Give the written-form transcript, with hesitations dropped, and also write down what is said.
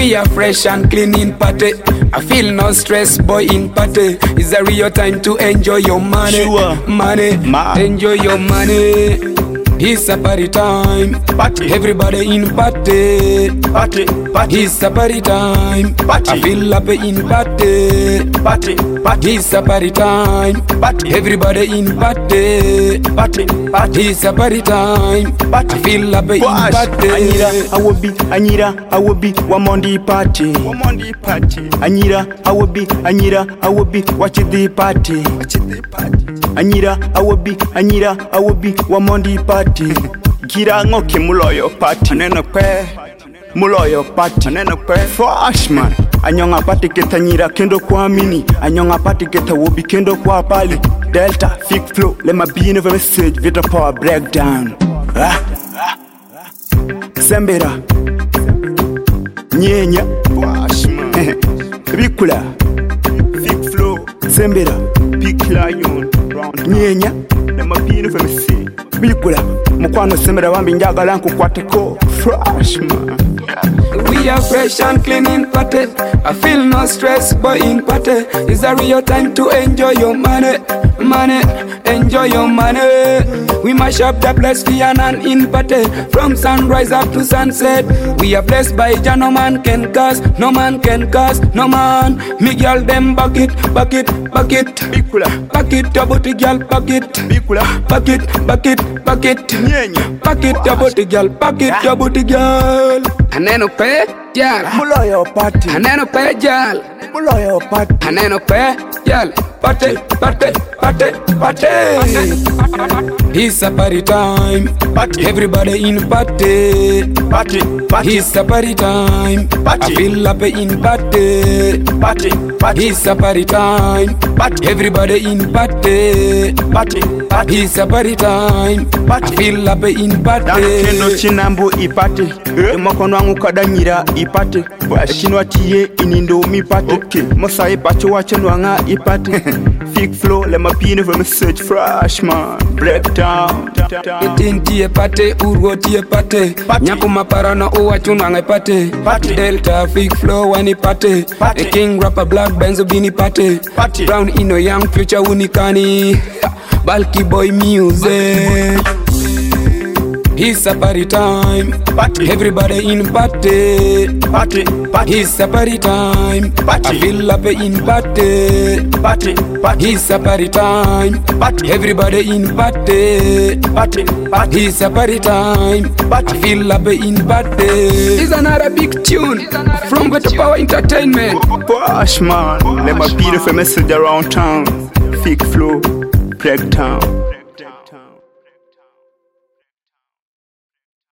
We are fresh and clean in party. I feel no stress, boy, in party. It's a real time to enjoy your money. Sure. Money, enjoy your money. It's a party time. Party. Everybody in party. Party. Party. It's a party time. Party. I feel happy in party. Party. Party. It's a party time. Party. Everybody in party. Party. Party. It's a party time. Party. I feel happy in party. Anyira, I will be one on the party. Anyira, I will be watch the party. Anyira, I will be one on the party. Gira ngoke muloyo party. Neno pe muloyo party. Neno pe freshman. Anyonga party keta nyira kendo kwa mini. Anyonga party keta wobi kendo kwa pali. Delta, Fik Flow, let my be in a message with a power breakdown. Sembera Nyenya Bikula Fik Flow Sembera Big Lion Nyenya let my be in a message Bikula Mukwano Sembera wambi njagala nkukwateko Freshman. We are fresh and clean in party. I feel no stress, boy, in party. It's a real time to enjoy your money. Money, enjoy your money. We mash up the place for and in party. From sunrise up to sunset. We are blessed by Jah, no man can curse. No man can curse, no man. Me girl them bucket. Bikula Bucket, your booty girl, bucket. Bikula Bucket. Nyenya Bucket, your booty girl, bucket, your booty girl. Aneno pe, girl. Muloyo party. Aneno pe, girl. Muloyo party. Aneno pe, girl. Party. It's a party time. Party. Everybody in party. Party. It's a party time. Party. I feel happy in party. Party. It's a party time. Party. Everybody in party. Party. It's a party time. I feel happy in party. Kendo chinambu ipate Emokono wangu kadanyira ipate Echinwa chiye inindo mipate Mosa ipacho wachenu wanga ipate Fik Flow, let my be in a message freshman. Breakdown. Itintie pate, urwotie pate. Nyaku maparana uwa chunanga pate. Delta, Fik Flow, wani pate. A king rapper, black benzo bini pate. Brown ino young future unikani. Bulky boy music. It's a party time. Everybody in party. It's a party time. I feel happy in party. It's a party time. Everybody in party. It's a party time. I feel happy in party. It's another big tune from Better Power Entertainment. Gosh man, let my beautiful message around town. Fik Flow, Breakdown.